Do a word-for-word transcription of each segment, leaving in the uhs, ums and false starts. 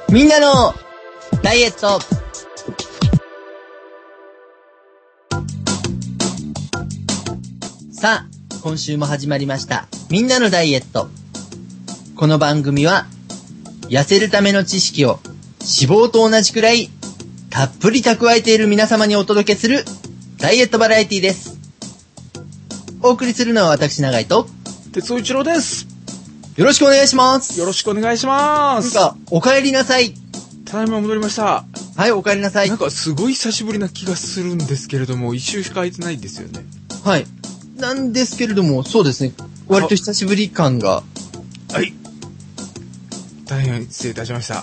みんなのダイエット。さあ、今週も始まりました。みんなのダイエット。この番組は、痩せるための知識を脂肪と同じくらいたっぷり蓄えている皆様にお届けするダイエットバラエティです。お送りするのは私、永井と、 哲夫一郎です。 よろしくお願いします。 よろしくお願いします。 なんか、お帰りなさい。 ただいま戻りました。 はい、お帰りなさい。 なんかすごい久しぶりな気がするんですけれども、一週しか空いてないですよね。 はい。なんですけれども、そうですね。割と久しぶり感が。 はい。大変失礼いたしました。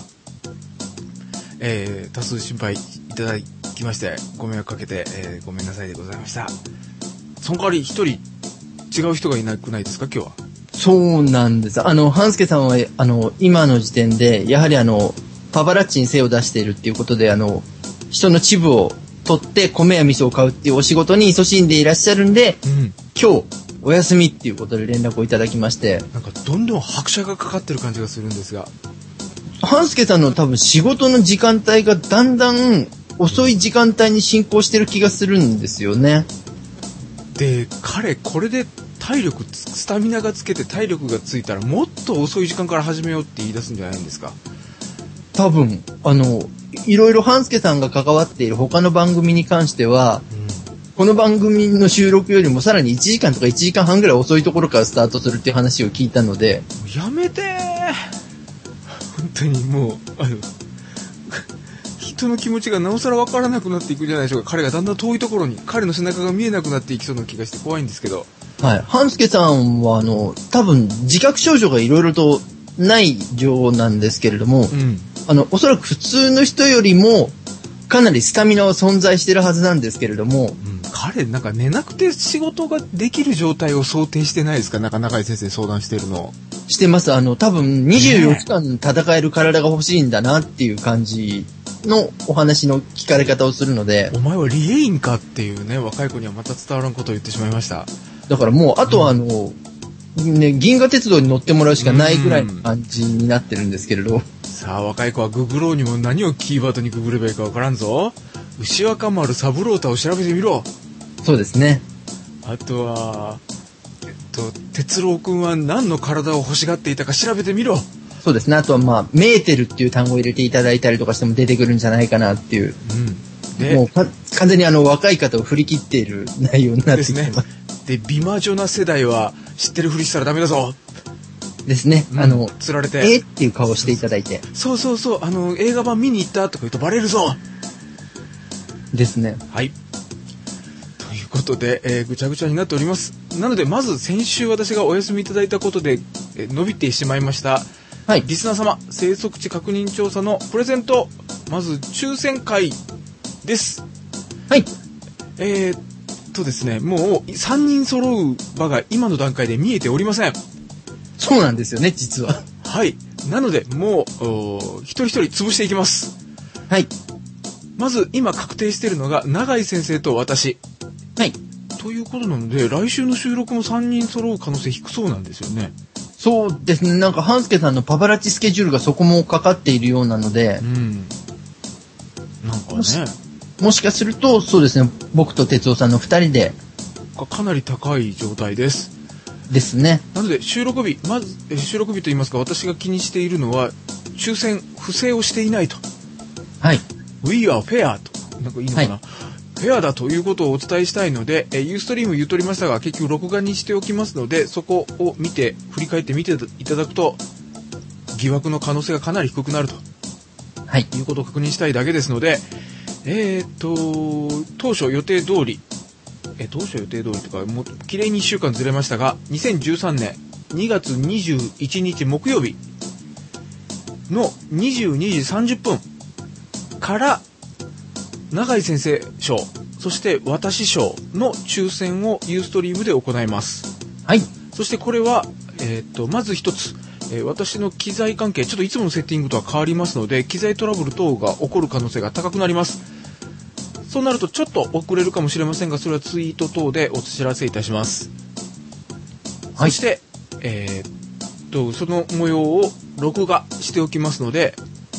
えー、多数心配いただきまして、ご迷惑かけて、えー、ごめんなさいでございました。その代わり一人違う人がいなくないですか、今日は。 そうなんです。あの、半助さんは、あの、今の時点で、やはりあの、パパラッチに精を出しているっていうことで、あの、人のチブを取って米や味噌を買うっていうお仕事に勤しんでいらっしゃるんで、うん、今日、お休みっていうことで連絡をいただきまして。 なんかどんどん拍車がかかってる感じがするんですが。 半助さんの多分仕事の時間帯がだんだん遅い時間帯に進行してる気がするんですよね。 で、彼、これで体力、スタミナがつけて体力がついたらもっと遅い時間から始めようって言い出すんじゃないんですか。 多分、あの、いろいろ半助さんが関わっている他の番組に関しては、うん、この番組の収録よりもさらにいちじかんとかいちじかんはんぐらい遅いところからスタートするっていう話を聞いたので。 やめてー。本当にもう、あの、人の気持ちがなおさら分からなくなっていくじゃないでしょうか。彼がだんだん遠いところに、彼の背中が見えなくなっていきそうな気がして怖いんですけど。 はい。半助さんは、あの、多分自覚症状がいろいろとないようなんですけれども、うん、あの、おそらく普通の人よりも、かなりスタミナは存在してるはずなんですけれども、うん、 彼なんか寝なくて仕事ができる状態を想定してないですか？なんか中井先生相談してるの。 してます。あの、多分にじゅうよじかん戦える体が欲しいんだなっていう感じのお話の聞かれ方をするので。 お前はリエインかっていうね、若い子にはまた伝わらんことを言ってしまいました。 だからもう、あとはあの、うん、ね、銀河鉄道に乗ってもらうしかないぐらいの感じになってるんですけれど。 さあ、若い子はググろうにも何をキーワードにググればいいかわからんぞ。牛若丸三郎太を調べてみろ。 そうですね。 あとは、えっと、哲郎くんは何の体を欲しがっていたか調べてみろ。 そうですね。あとはまあ、メーテルっていう単語を入れていただいたりとかしても出てくるんじゃないかなっていう。うん、でもうか完全にあの若い方を振り切っている内容になってきてます。 ですね。で、美魔女な世代は知ってるふりしたらダメだぞ。 ですね。うん、あの、 釣られて。 えー、っていう顔をしていただいて。 そうそうそう。あの、映画版見に行ったとか言うとバレるぞ。 ですね。 はい。ということで、えー、ぐちゃぐちゃになっております。なので、まず先週私がお休みいただいたことで、えー、伸びてしまいました。はい。リスナー様、生息地確認調査のプレゼント。まず、抽選会です。 はい。 えー、っとですね、もうさんにん揃う場が今の段階で見えておりません。 そうなんですよね、実は。 はい。なので、もう、一人一人潰していきます。 はい。 まず、今確定しているのが、永井先生と私。 はい。 ということなので、来週の収録もさんにん揃う可能性低そうなんですよね。 そうですね。なんか、半助さんのパパラッチスケジュールがそこもかかっているようなので。うん。 なんかね。 もしかすると、そうですね。僕と哲夫さんのふたりで。 かなり高い状態です。 ですね。 なので、収録日、まず、収録日といいますか、私が気にしているのは、抽選、不正をしていないと。 はい。 We are fair と。なんかいいのかな、はい、フェアだということをお伝えしたいので、えー、ユーストリーム言うとりましたが、結局録画にしておきますので、そこを見て、振り返って見ていただくと、疑惑の可能性がかなり低くなると。はい。いうことを確認したいだけですので、えーっと、当初予定通り、え、当初予定通りとか、もう、綺麗にいっしゅうかんずれましたが、にせんじゅうさんねんにがつにじゅういちにち木曜日のにじゅうにじさんじゅっぷんから、永井先生賞、そして私賞の抽選をユーストリームで行います。 はい。 そしてこれは、えーっと、まず一つ、えー、私の機材関係、ちょっといつものセッティングとは変わりますので、機材トラブル等が起こる可能性が高くなります。そうなるとちょっと遅れるかもしれませんが、それはツイート等でお知らせいたします。はい、そして、えー、っとその模様を録画しておきますので、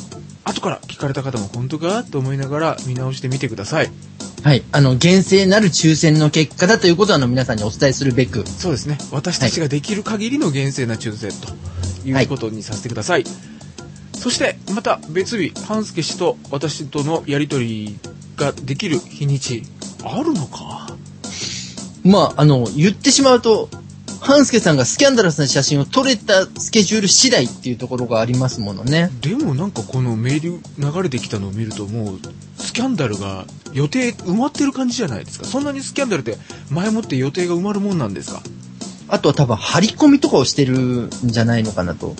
後から聞かれた方も本当かと思いながら見直してみてください。 はい。あの、厳正なる抽選の結果だということをあの皆さんにお伝えするべく。 そうですね。私たちができる限りの厳正な抽選ということにさせてください。はい、そして、また別日、半助氏と私とのやりとりができる日にち、あるのか。 まあ、あの、言ってしまうと、半助さんがスキャンダラスな写真を撮れたスケジュール次第っていうところがありますものね。 でもなんかこのメール流れてきたのを見るともうスキャンダルが予定埋まってる感じじゃないですか。そんなにスキャンダルって前もって予定が埋まるもんなんですか。 あとは多分張り込みとかをしてるんじゃないのかなと。 ね、も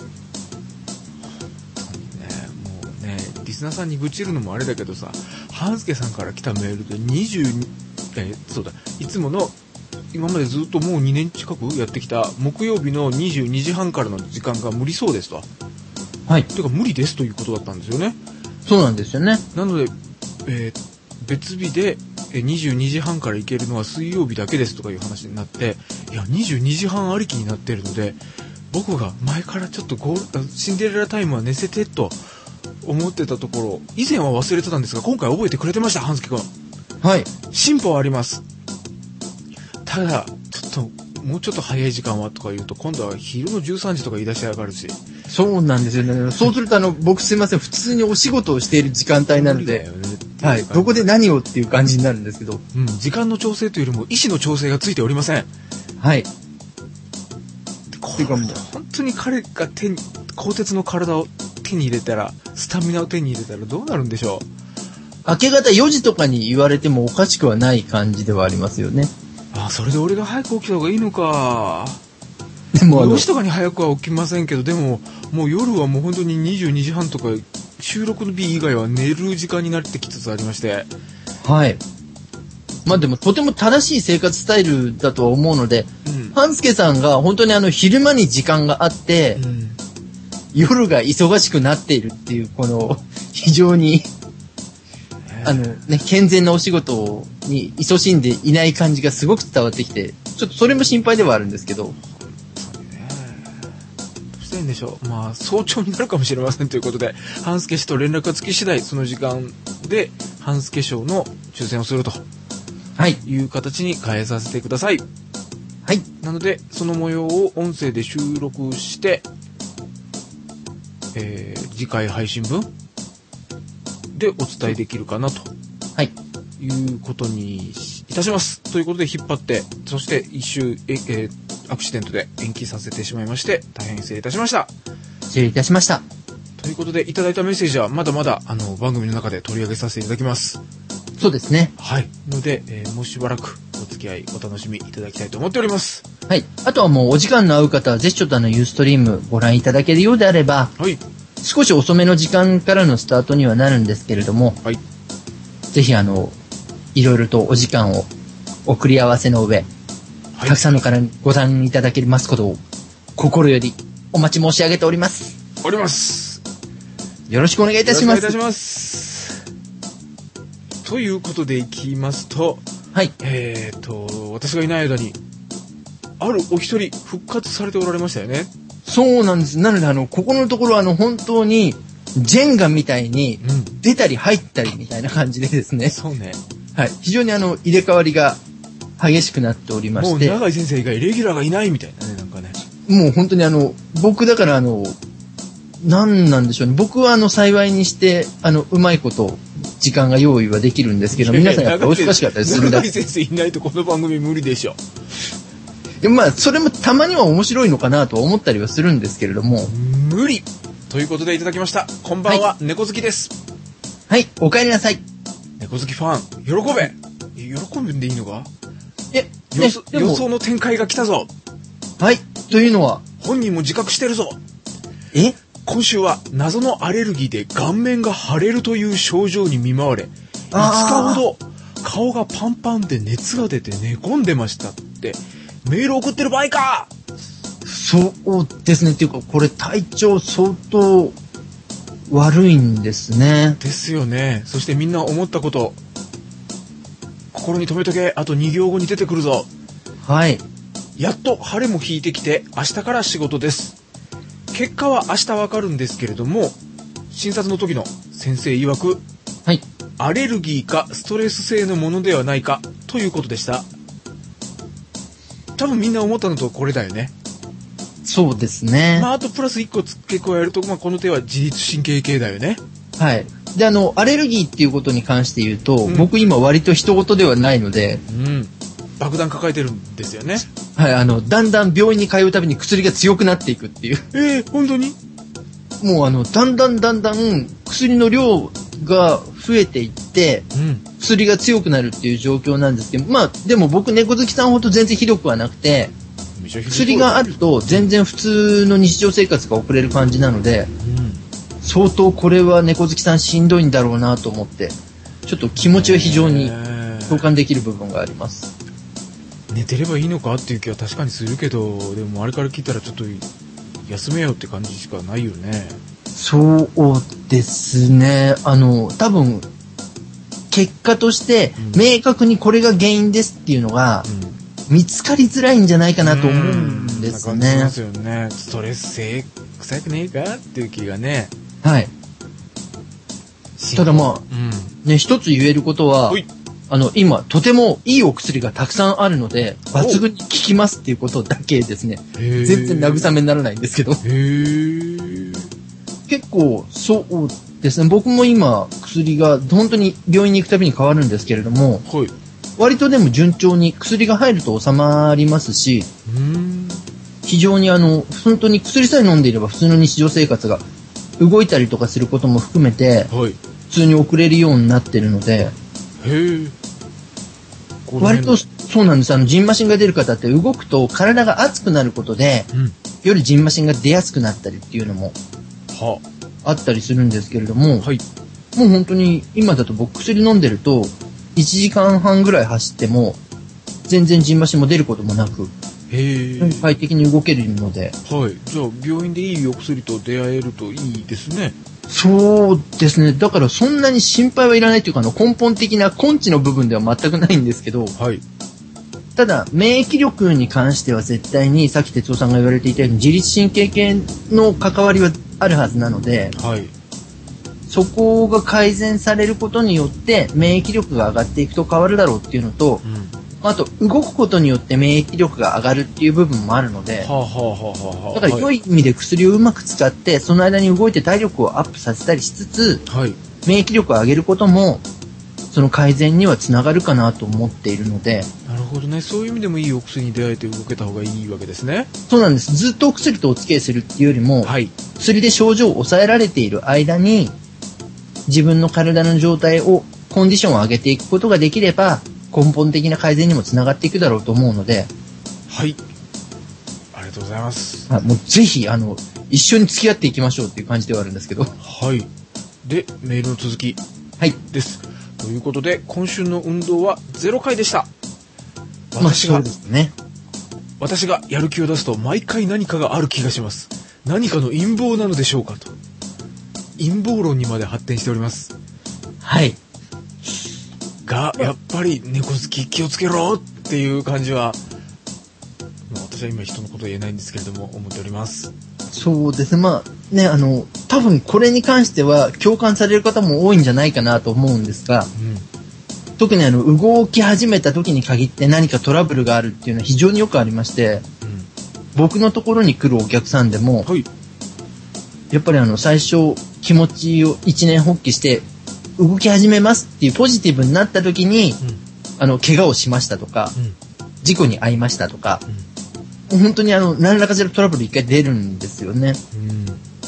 うね、リスナーさんに愚痴るのもあれだけどさ、半助さんから来たメールでにじゅうに、えそうだ、いつもの今までずっともうにねん近くやってきた木曜日のにじゅうにじはんからの時間が無理そうですと。 はい。 てか無理ですということだったんですよね。 そうなんですよね。 なので、えー、別日でにじゅうにじはんから行けるのは水曜日だけですとかいう話になって、いやにじゅうにじはんありきになっているので、僕が前からちょっとゴールシンデレラタイムは寝せてと思ってたところ、以前は忘れてたんですが今回覚えてくれてました。半助君。 はい。 進歩はあります。ただちょっともうちょっと早い時間はとか言うと今度は昼のじゅうさんじとか言い出しやがるし。 そうなんですよね。そうするとあの僕すいません、普通にお仕事をしている時間帯なので、ね、はい、どこで何をっていう感じになるんですけど、 うん、時間の調整というよりも意思の調整がついておりません。 はい。 てかもう本当に彼が手に鋼鉄の体を手に入れたら、スタミナを手に入れたらどうなるんでしょう。 明け方よじとかに言われてもおかしくはない感じではありますよね。 あ、それで俺が早く起きた方がいいのか。 でもあのよじとかに早くは起きませんけど、でももう夜はもう本当ににじゅうにじはんとか収録の日以外は寝る時間になってきつつありまして。 はい。まあでもとても正しい生活スタイルだとは思うので、うん、半助さんが本当にあの昼間に時間があって、うん、夜が忙しくなっているっていうこの非常にあのね、健全なお仕事に勤しんでいない感じがすごく伝わってきて、ちょっとそれも心配ではあるんですけど。 どうしたらいいんでしょう。まあ早朝になるかもしれませんということで、半助氏と連絡がつき次第その時間で半助賞の抽選をすると、はい、いう形に変えさせてください。 はい。 なのでその模様を音声で収録して、えー、次回配信分でお伝えできるかなと、はい、いうことにいたします。ということで引っ張って、そして一周え、えー、アクシデントで延期させてしまいまして大変失礼いたしました。 失礼いたしました。 ということでいただいたメッセージはまだまだあの番組の中で取り上げさせていただきます。 そうですね。 はい。ので、えー、もうしばらくお付き合いお楽しみいただきたいと思っております。 はい。あとはもうお時間の合う方はぜひちょっとあのユーストリームご覧いただけるようであれば、はい。少し遅めの時間からのスタートにはなるんですけれども、はい、ぜひあのいろいろとお時間を送り合わせの上、はい、たくさんの方にご覧いただけますことを心よりお待ち申し上げております。 おります。 よろしくお願いいたします。 よろしくお願いいたします。ということでいきますと、はい、えーと私がいない間にあるお一人復活されておられましたよね。 そうなんです。なのであのここのところあの本当にジェンガみたいに出たり入ったりみたいな感じでですね。うん、 そうね。 はい。非常にあの入れ替わりが激しくなっておりまして。 もう永井先生以外レギュラーがいないみたいなね、なんかね。 もう本当にあの僕だからあのなんなんでしょうね。僕はあの幸いにしてあのうまいこと時間が用意はできるんですけど、皆さんやっぱお忙しかったりするんだ。 永井先生いないとこの番組無理でしょ。 でもまあそれもたまには面白いのかなとは思ったりはするんですけれども、 無理ということでいただきました。こんばんは、はい、猫好きです。 はい、お帰りなさい。 猫好きファン喜べ。喜ぶんでいいのか。 え、 予想、予想の展開が来たぞ。 はい、というのは本人も自覚してるぞ。 え、 今週は謎のアレルギーで顔面が腫れるという症状に見舞われ、いつかほど顔がパンパンで熱が出て寝込んでましたってメール送ってる場合か。 そうですね。っていうかこれ体調相当悪いんですね。 ですよね。そしてみんな思ったこと心に留めとけ。あとに行後に出てくるぞ。 はい。 やっと晴れも引いてきて明日から仕事です。結果は明日わかるんですけれども、 診察の時の先生曰く、 はい。 アレルギーかストレス性のものではないかということでした。多分みんな思ったのとこれだよね。 そうですね。 まあ、あとプラスいっこ付け加えると、まあ、この手は自律神経系だよね。 はい。で、あの、アレルギーっていうことに関して言うと、 うん、 僕今割と人事ではないので、 うん。爆弾抱えてるんですよね。 はい、あの、だんだん病院に通うたびに薬が強くなっていくっていう。 えー、本当に？ もうあの、だんだんだんだん薬の量が増えていって、うん、薬が強くなるっていう状況なんですけど、まあ、でも僕猫好きさんほど全然ひどくはなくて、薬があると全然普通の日常生活が送れる感じなので、うん、相当これは猫好きさんしんどいんだろうなと思って、ちょっと気持ちは非常に共感できる部分があります。 寝てればいいのかっていう気は確かにするけど、でもあれから聞いたらちょっと休めようって感じしかないよね。 そうですね。あの、多分、結果として、明確にこれが原因ですっていうのが、うん、見つかりづらいんじゃないかなと思うんですね。うん、なんかそうですよね。ストレス性臭くねえかっていう気がね。 はい。ただまあ、うん、ね、一つ言えることは、あの、今、とてもいいお薬がたくさんあるので、抜群に効きますっていうことだけですね。全然慰めにならないんですけど。へー。結構、そうですね。僕も今、薬が本当に病院に行くたびに変わるんですけれども、はい、割とでも順調に薬が入ると収まりますし、うーん、非常にあの、本当に薬さえ飲んでいれば普通の日常生活が動いたりとかすることも含めて、はい、普通に送れるようになってるので、へー。割とそうなんです。あの、ジンマシンが出る方って動くと体が熱くなることで、うん、よりジンマシンが出やすくなったりっていうのもあったりするんですけれども、はい、もう本当に今だと僕薬飲んでるといちじかんはんぐらい走っても全然ジンマシンも出ることもなく、へ快適に動けるので、 はい、じゃあ病院でいいお薬と出会えるといいですね。 そうですね。だからそんなに心配はいらないというか、あの根本的な根治の部分では全くないんですけど、はい、ただ免疫力に関しては絶対にさっき哲夫さんが言われていたように自律神経系の関わりはあるはずなので、はい、そこが改善されることによって免疫力が上がっていくと変わるだろうっていうのと、うん、あと動くことによって免疫力が上がるっていう部分もあるので、はあはあはあ、だから良い意味で薬をうまく使ってその間に動いて体力をアップさせたりしつつ、はい、免疫力を上げることもその改善にはつながるかなと思っているので。 なるほどね。そういう意味でもいいお薬に出会えて動けた方がいいわけですね。 そうなんです。ずっとお薬とお付き合いするっていうよりも、はい、薬で症状を抑えられている間に自分の体の状態をコンディションを上げていくことができれば根本的な改善にもつながっていくだろうと思うので、 はい、ありがとうございます。 もうぜひあの一緒に付き合っていきましょうっていう感じではあるんですけど、 はい。でメールの続き、 はいです。 ということで今週の運動はゼロかいでした。 私が、まあ、そうですね。 私がやる気を出すと毎回何かがある気がします。何かの陰謀なのでしょうかと、陰謀論にまで発展しております。 はい。 がやっぱり猫好き気をつけろっていう感じは、まあ、私は今人のことは言えないんですけれども思っております。 そうですね。まあね、あの多分これに関しては共感される方も多いんじゃないかなと思うんですが、うん、特にあの動き始めた時に限って何かトラブルがあるっていうのは非常によくありまして、うん、僕のところに来るお客さんでも、はい、やっぱりあの最初気持ちを一年発起して動き始めますっていうポジティブになった時に、うん、あの怪我をしましたとか、うん、事故に遭いましたとか、うん、本当にあの何らかしらトラブル一回出るんですよね。うん、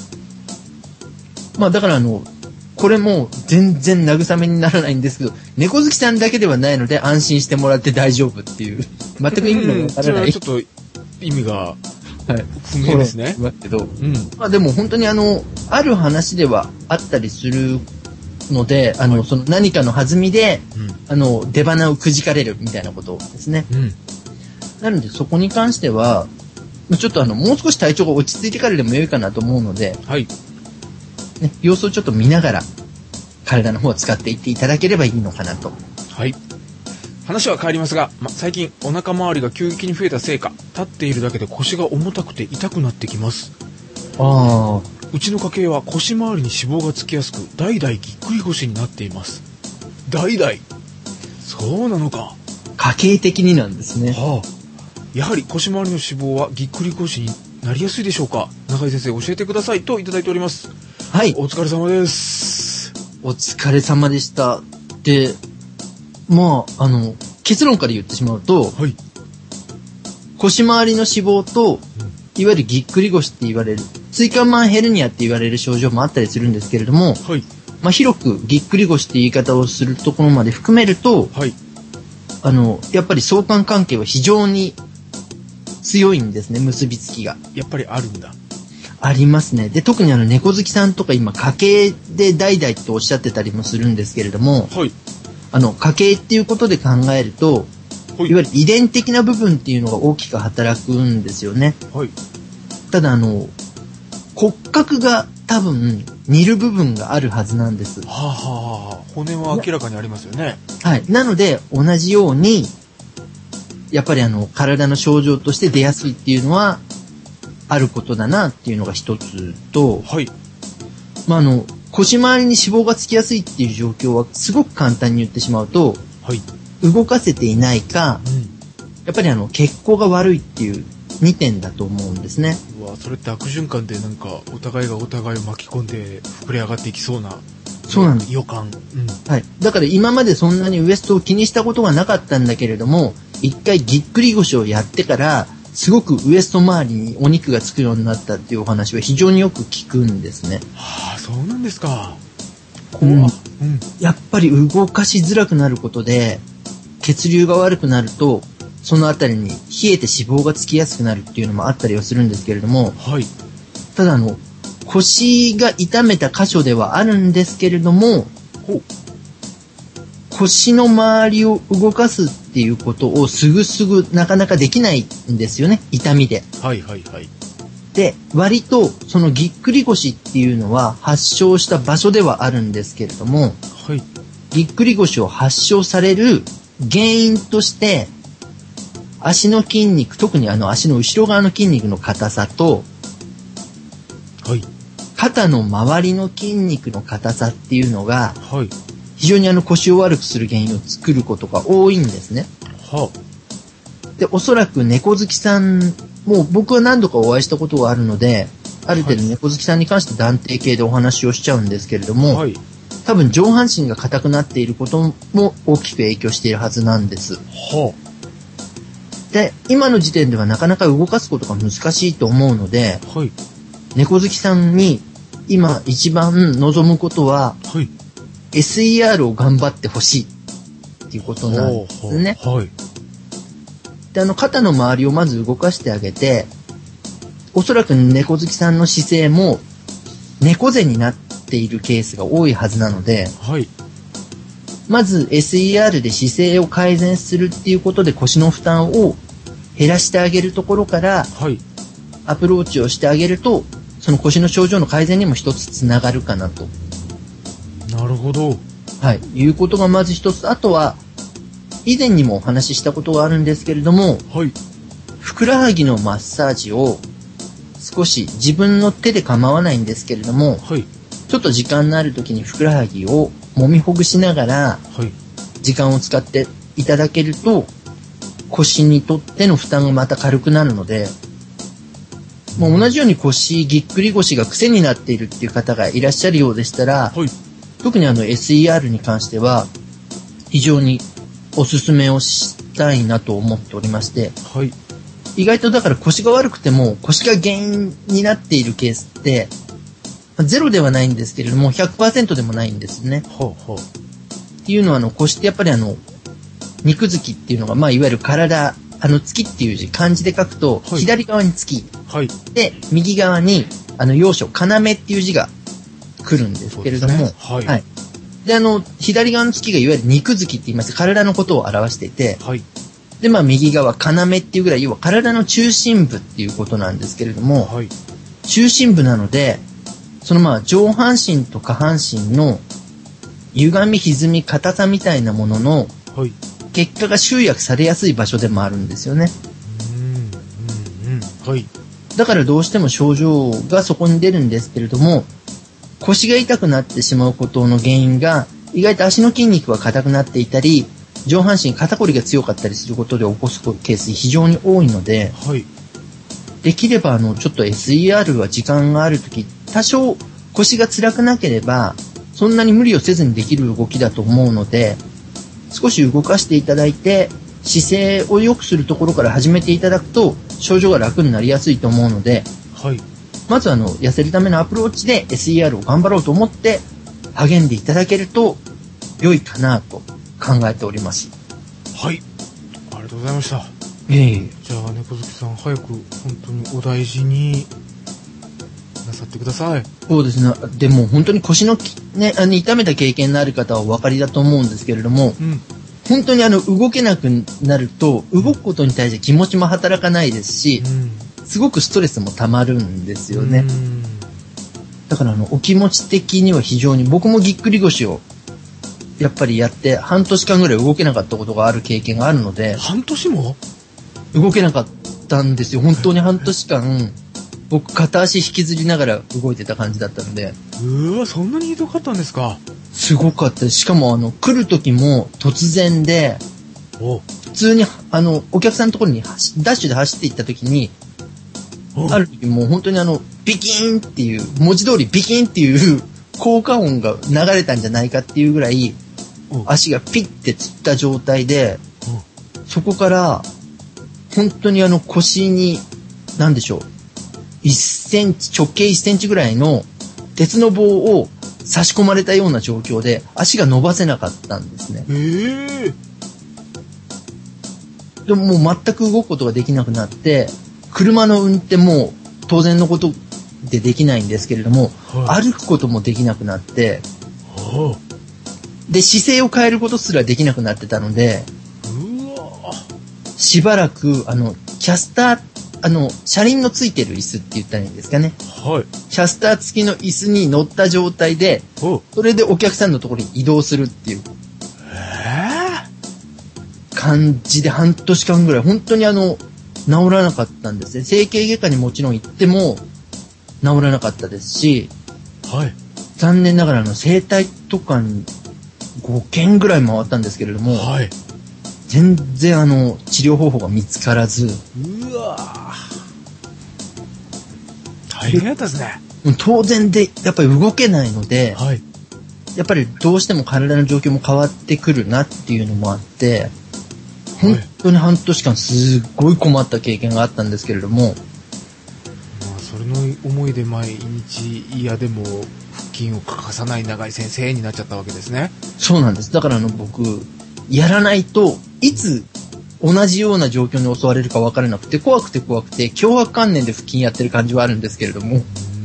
まあだからあのこれも全然慰めにならないんですけど、猫好きさんだけではないので安心してもらって大丈夫っていう全く意味のわからない、うん、 ちょっと意味が不明ですね。 はい、けど、うん、まあでも本当にあのある話ではあったりするので、あの、はい、その何かの弾みで、うん、あの出花をくじかれるみたいなことですね。うん、なのでそこに関してはちょっとあのもう少し体調が落ち着いてからでも良いかなと思うので、はい、ね、様子をちょっと見ながら体の方を使っていっていただければいいのかなと。 はい。話は変わりますが、ま、最近お腹周りが急激に増えたせいか、立っているだけで腰が重たくて痛くなってきます。 ああ、 うちの家系は腰回りに脂肪がつきやすく、代々ぎっくり腰になっています。代々。そうなのか。 家系的になんですね。 はあ、やはり腰回りの脂肪はぎっくり腰になりやすいでしょうか。中井先生教えてくださいといただいております。 はい。 お疲れ様です。 お疲れ様でした。で、まあ、あの、結論から言ってしまうと、 はい。 腰回りの脂肪と、いわゆるぎっくり腰って言われる、椎間板ヘルニアって言われる症状もあったりするんですけれども、 はい。 まあ、広くぎっくり腰って言い方をするところまで含めると、 はい。 あの、やっぱり相関関係は非常に強いんですね、結びつきが。 やっぱりあるんだ。 ありますね。で、特にあの、猫好きさんとか今、家系で代々っておっしゃってたりもするんですけれども、 はい。 あの、家系っていうことで考えると、 はい。 いわゆる遺伝的な部分っていうのが大きく働くんですよね。 はい。 ただあの、骨格が多分似る部分があるはずなんです。 はあ、はあはあ、骨は明らかにありますよね。 はい。なので、同じように、やっぱりあの、体の症状として出やすいっていうのは、あることだなっていうのが一つと、 はい。 まあ、あの、腰回りに脂肪がつきやすいっていう状況は、すごく簡単に言ってしまうと、 はい。 動かせていないか、 うん。 やっぱりあの、血行が悪いっていうにてんだと思うんですね。 うわ、それって悪循環でなんか、お互いがお互いを巻き込んで膨れ上がっていきそうな。 そうなんです。 予感。うん。 はい。だから今までそんなにウエストを気にしたことがなかったんだけれども、一回ぎっくり腰をやってから、すごくウエスト周りにお肉がつくようになったっていうお話は非常によく聞くんですね。 はあ、そうなんですか。 うん、 うん。 やっぱり動かしづらくなることで、血流が悪くなると、そのあたりに冷えて脂肪がつきやすくなるっていうのもあったりはするんですけれども、 はい。 ただあの、腰が痛めた箇所ではあるんですけれども、 ほう。 腰の周りを動かすっていうことをすぐすぐなかなかできないんですよね、痛みで。 はいはいはい。 で、割とそのぎっくり腰っていうのは発症した場所ではあるんですけれども、 はい。 ぎっくり腰を発症される原因として、足の筋肉、特にあの足の後ろ側の筋肉の硬さと、 はい。 肩の周りの筋肉の硬さっていうのが、 はい。 非常にあの腰を悪くする原因を作ることが多いんですね。 はで、おそらく猫好きさん、もう僕は何度かお会いしたことがあるので、ある程度猫好きさんに関して断定系でお話をしちゃうんですけれども、 はい。 多分上半身が硬くなっていることも大きく影響しているはずなんです。 はで、今の時点ではなかなか動かすことが難しいと思うので、 はい。 猫好きさんに今一番望むことは、 はい。 エスイーアール を頑張ってほしいっていうことなんですね。 はい。 で、あの肩の周りをまず動かしてあげて、おそらく猫好きさんの姿勢も猫背になっているケースが多いはずなので、 はい。 まず エスイーアール で姿勢を改善するっていうことで腰の負担を減らしてあげるところからはい。 アプローチをしてあげると、その腰の症状の改善にも一つつながるかなと。 なるほど。 はい。いうことがまず一つ。あとは、以前にもお話ししたことがあるんですけれども、 はい。 ふくらはぎのマッサージを少し自分の手で構わないんですけれども、 はい。 ちょっと時間のある時にふくらはぎを揉みほぐしながらはい。 時間を使っていただけると、腰にとっての負担がまた軽くなるので、もう同じように腰、ぎっくり腰が癖になっているっていう方がいらっしゃるようでしたら、 はい。 特にあの エスイーアール に関しては非常におすすめをしたいなと思っておりまして、 はい。 意外とだから腰が悪くても腰が原因になっているケースってゼロではないんですけれども ひゃくパーセント でもないんですね。 はあ、はっていうのはあの腰ってやっぱりあの肉付きっていうのがまあいわゆる体、あの月っていう字漢字で書くと、 はい、 左側に月、 はい、 で右側にあの要所要っていう字が来るんですけれども、 ね、はい、 はい。であの左側の月がいわゆる肉付きって言いまして体のことを表していて、 はい、 でまあ右側要っていうぐらい要は体の中心部っていうことなんですけれども、 はい、 中心部なのでそのまあ上半身と下半身の歪み歪み硬さみたいなものの結果が集約されやすい場所でもあるんですよね。 うんうんうん、はい。 だからどうしても症状がそこに出るんですけれども、腰が痛くなってしまうことの原因が、意外と足の筋肉が硬くなっていたり、上半身肩こりが強かったりすることで起こすケース非常に多いので、 はい。 できればあのちょっと エスイーアール は時間があるとき、多少腰が辛くなければそんなに無理をせずにできる動きだと思うので、少し動かしていただいて姿勢を良くするところから始めていただくと症状が楽になりやすいと思うので、 はい。 まずあの痩せるためのアプローチで エスイーアール を頑張ろうと思って励んでいただけると良いかなと考えております。 はい。ありがとうございました。 ええ。 じゃあ猫好きさん、早く本当にお大事になさってください。 そうですね。でも本当に腰のね、あの痛めた経験のある方はお分かりだと思うんですけれども、 うん、 本当にあの動けなくなると動くことに対して気持ちも働かないですし、うん、すごくストレスもたまるんですよね。うん、だからあのお気持ち的には非常に、僕もぎっくり腰をやっぱりやって半年間ぐらい動けなかったことがある経験があるので。 半年も動けなかったんですよ。本当に半年間僕片足引きずりながら動いてた感じだったので。 うわ、そんなにひどかったんですか。 すごかったです。しかもあの来る時も突然で、お普通にあのお客さんのところにダッシュで走っていった時に、ある時もう本当にあのビキーンっていう文字通りビキーンっていう効果音が流れたんじゃないかっていうぐらい足がピッてつった状態で、そこから本当にあの腰に何でしょう、いっセンチ、直径いっセンチぐらいの鉄の棒を差し込まれたような状況で足が伸ばせなかったんですね。 へー。 でももう全く動くことができなくなって、車の運転も当然のことでできないんですけれども、はい、歩くこともできなくなって、はあ、で姿勢を変えることすらできなくなってたので、うわ、しばらくあのキャスター、あの車輪のついてる椅子って言ったらいいんですかね、はい、キャスター付きの椅子に乗った状態で、それでお客さんのところに移動するっていう感じで半年間ぐらい本当にあの治らなかったんですね。整形外科にもちろん行っても治らなかったですし、はい、残念ながらあの整体とかにごけんぐらい回ったんですけれども、はい、全然あの治療方法が見つからず、 うわ大変だったですね。 当然でやっぱり動けないので、はい、やっぱりどうしても体の状況も変わってくるなっていうのもあって、本当に半年間すっごい困った経験があったんですけれども、 まあ、それの思いで毎日嫌でも腹筋を欠かさない永井先生になっちゃったわけですね。 そうなんです。だからあの僕やらないといつ同じような状況に襲われるか分からなくて、怖くて怖くて強迫観念で腹筋やってる感じはあるんですけれども、うーん、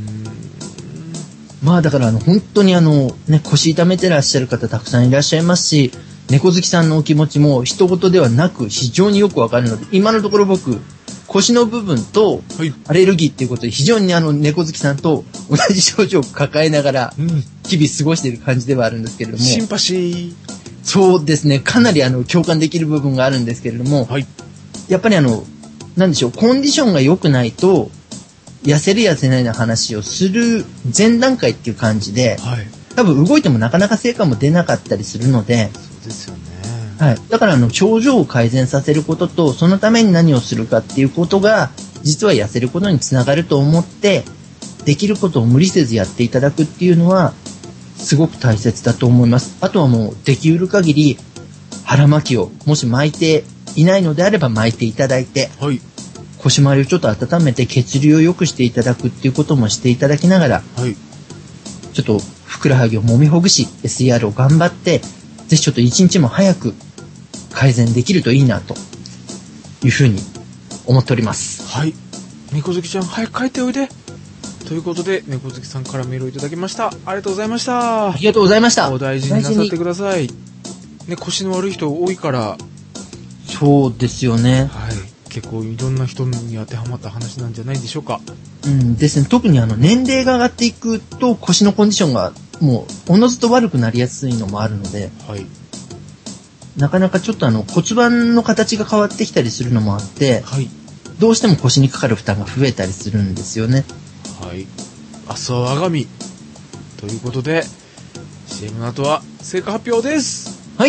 まあだからあの本当にあのね、腰痛めてらっしゃる方たくさんいらっしゃいますし、猫好きさんのお気持ちも人事ではなく非常によくわかるので、今のところ僕腰の部分とアレルギーっていうことで非常にあの猫好きさんと同じ症状を抱えながら日々過ごしている感じではあるんですけれども、 シンパシー、 そうですね、かなりあの共感できる部分があるんですけれども、はい、やっぱりあのなんでしょう、コンディションが良くないと痩せる痩せないの話をする前段階っていう感じで、はい、多分動いてもなかなか成果も出なかったりするので、 そうですよね。 はい、だからあの症状を改善させることと、そのために何をするかっていうことが実は痩せることにつながると思って、できることを無理せずやっていただくっていうのはすごく大切だと思います。あとはもうできうる限り腹巻きをもし巻いていないのであれば巻いていただいて、はい、腰回りをちょっと温めて血流を良くしていただくっていうこともしていただきながら、はい、ちょっとふくらはぎを揉みほぐし エスイーアール を頑張って、ぜひちょっと一日も早く改善できるといいなというふうに思っております。 はい、猫好きちゃん早く帰っておいでということで、猫好きさんからメールをいただきました。ありがとうございました。 ありがとうございました。 お大事になさってくださいね。腰の悪い人多いから。 そうですよね。 はい、結構いろんな人に当てはまった話なんじゃないでしょうか。 うんですね。特にあの年齢が上がっていくと腰のコンディションがもうおのずと悪くなりやすいのもあるので、はい、なかなかちょっとあの骨盤の形が変わってきたりするのもあって、はい、 どうしても腰にかかる負担が増えたりするんですよね。 はい。明日は我が身ということで シーエム の後は成果発表です。 はい。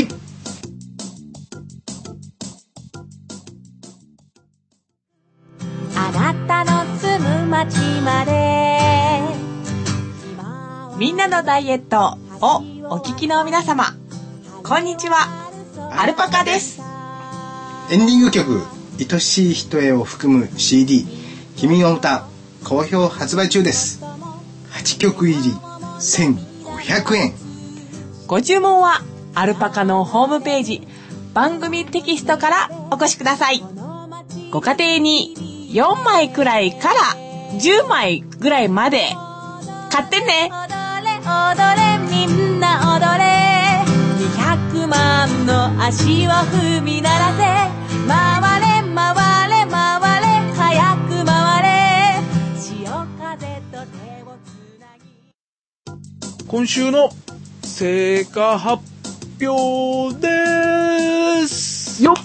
あなたの住む町まで。みんなのダイエットをお聞きの皆様、こんにちは。アルパカです。 エンディング曲愛しい人へを含む シーディー 君の歌好評発売中です。はちきょく入りせんごひゃくえん。 ご注文はアルパカのホームページ番組テキストからお越しください。ご家庭によんまいくらいからじゅうまいぐらいまで買ってね。踊れ踊れみんな踊れ、にひゃくまんの足を踏み鳴らせ、回れ回れ回れ早く回れ、潮風と手をつなぎ。 今週の成果発表ですよっ。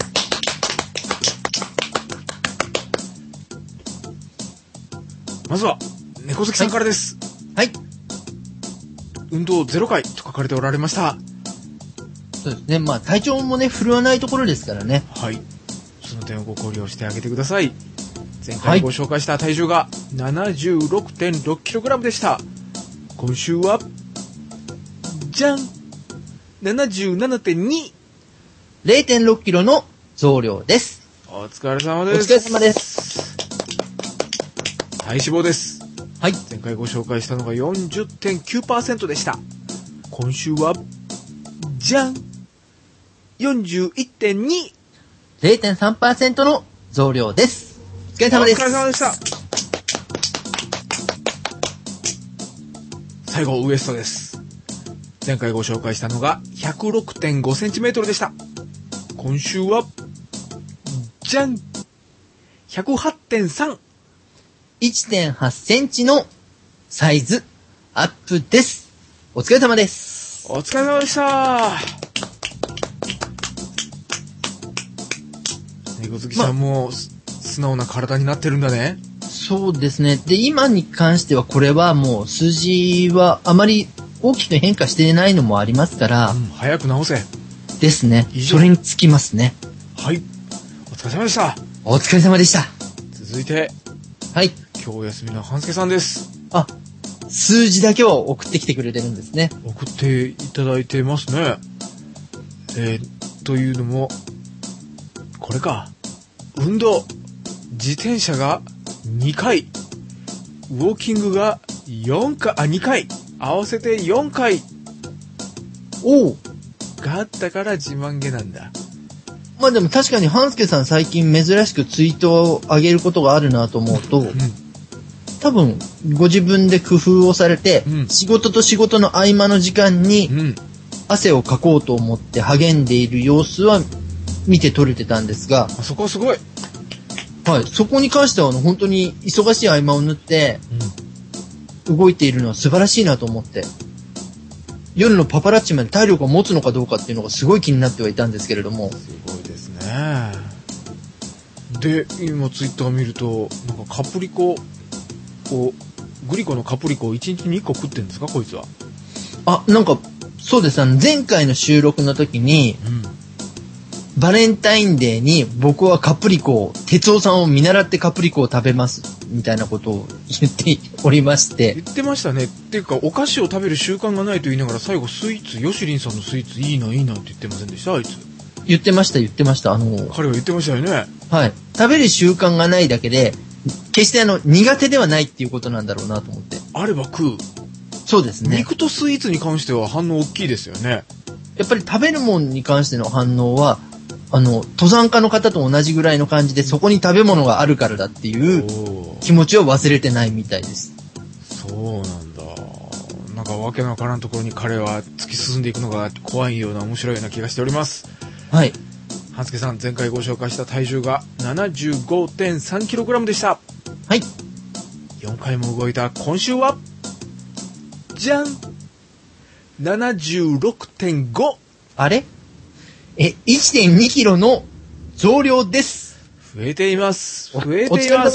まずは猫好きさんからです。 はい。 運動ゼロかいと書かれておられました。 そうですね。まあ体調もね振るわないところですからね。 はい。その点をご考慮してあげてください。前回ご紹介した体重が ななじゅうろくてんろくキログラム でした。今週はじゃん ななじゅうななてんに。 れいてんろくキロの増量です。 お疲れ様です。 お疲れ様です。 体脂肪です。 はい。 前回ご紹介したのが よんじゅってんきゅうパーセント でした。今週はじゃん よんじゅういってんに。 れいてんさんパーセント の増量です。お疲れ様です。 お疲れ様でした。最後ウエストです。前回ご紹介したのが ひゃくろくてんごセンチメートル でした。今週はじゃん ひゃくはちてんさん。 いってんはちセンチのサイズアップです。お疲れ様です。 お疲れ様でした。猫好きさんも、ま、素直な体になってるんだね。 そうですね。で、今に関してはこれはもう数字はあまり大きく変化していないのもありますから、うん、 早く直せですね。それにつきますね。 はい。お疲れ様でした。 お疲れ様でした。 続いて、 はい。 今日お休みの半助さんです。 あ、数字だけを送ってきてくれてるんですね。 送っていただいてますね。えー、というのも、これか。運動。自転車がにかい。ウォーキングがよんかい、あ、にかい。合わせてよんかい。 おう。 があったから自慢げなんだ。 まあでも確かに半助さん最近珍しくツイートを上げることがあるなと思うと、うん、多分ご自分で工夫をされて、うん、仕事と仕事の合間の時間に汗をかこうと思って励んでいる様子は見て取れてたんですが、 あそこはすごい。 はい、そこに関しては本当に忙しい合間を縫って動いているのは素晴らしいなと思って、夜のパパラッチまで体力を持つのかどうかっていうのがすごい気になってはいたんですけれども。 すごいですね。で、今ツイッター見るとなんかカプリコをグリコのカプリコをいちにちにいっこ食ってるんですか、こいつは。 あ、なんかそうです。あの前回の収録の時に、うん、バレンタインデーに僕はカプリコを、哲夫さんを見習ってカプリコを食べますみたいなことを言っておりまして。 言ってましたね。っていうかお菓子を食べる習慣がないと言いながら最後スイーツ、ヨシリンさんのスイーツいいないいなって言ってませんでした？あいつ。 言ってました言ってました。あの彼は言ってましたよね。 はい。食べる習慣がないだけで決してあの苦手ではないっていうことなんだろうなと思って。 あれば食う。 そうですね。 肉とスイーツに関しては反応大きいですよね。 やっぱり食べるものに関しての反応はあの登山家の方と同じぐらいの感じで、そこに食べ物があるからだっていう気持ちを忘れてないみたいです。 そうなんだ。なんかわけのわからんところに彼は突き進んでいくのが怖いような面白いような気がしております。 はい。 半助さん、前回ご紹介した体重が ななじゅうごてんさんキログラム でした。 はい。 よんかいも動いた今週はじゃん ななじゅうろくてんご。 あれえ いってんにキロの増量です。 増えています。増えています。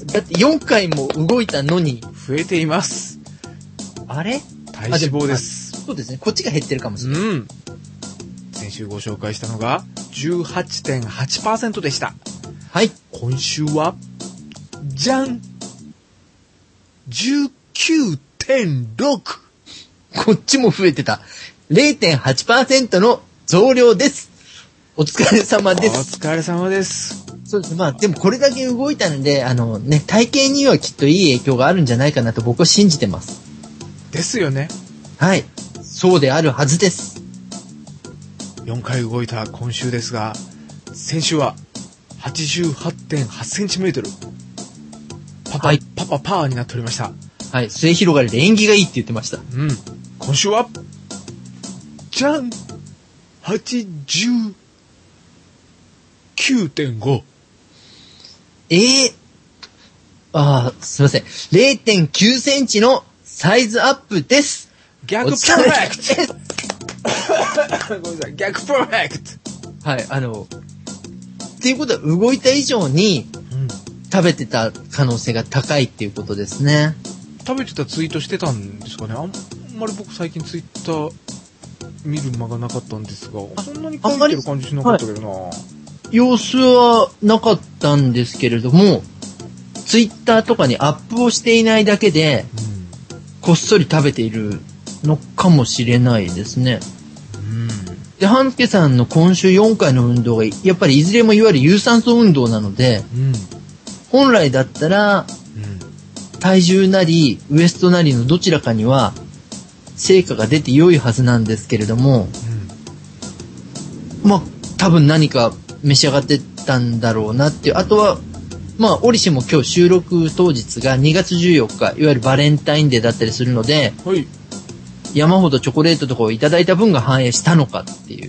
だってよんかいも動いたのに。 増えています。 あれ体脂肪です。 そうですね。こっちが減ってるかもしれない。うん。 先週ご紹介したのが じゅうはちてんはちパーセント でした。 はい。 今週は、じゃん !じゅうきゅうてんろく! こっちも増えてた。れいてんはちパーセント の増量です。お疲れ様です。 お疲れ様です。 そうですね。まあ、でもこれだけ動いたので、あのね、体型にはきっといい影響があるんじゃないかなと僕は信じてます。 ですよね。 はい。そうであるはずです。 よんかい動いた今週ですが、先週は はちじゅうはちてんはちセンチメートル。パパ、はい、パパパーになっておりました。 はい。末広がりで縁起がいいって言ってました。 うん。今週は、じゃん !はちじゅうきゅうてんご。 ええー、ああ、すいません。れいてんきゅうセンチのサイズアップです。 逆パーフェクトごめんなさい。逆パーフェクトはい、あの、っていうことは動いた以上に、うん、食べてた可能性が高いっていうことですね。 食べてたツイートしてたんですかね。あんまり僕最近ツイッター見る間がなかったんですが、そんなに書いてる感じしなかったけどな、はい、 様子はなかったんですけれども、ツイッターとかにアップをしていないだけで、うん、こっそり食べているのかもしれないですね。うん、で、半助さんの今週よんかいの運動が、やっぱりいずれもいわゆる有酸素運動なので、うん、本来だったら、うん、体重なりウエストなりのどちらかには成果が出て良いはずなんですけれども、うん、まあ多分何か召し上がってたんだろうなっていう。あとはまあ折しも今日収録当日がにがつじゅうよっか、いわゆるバレンタインデーだったりするので、はい、山ほどチョコレートとかをいただいた分が反映したのかっていう。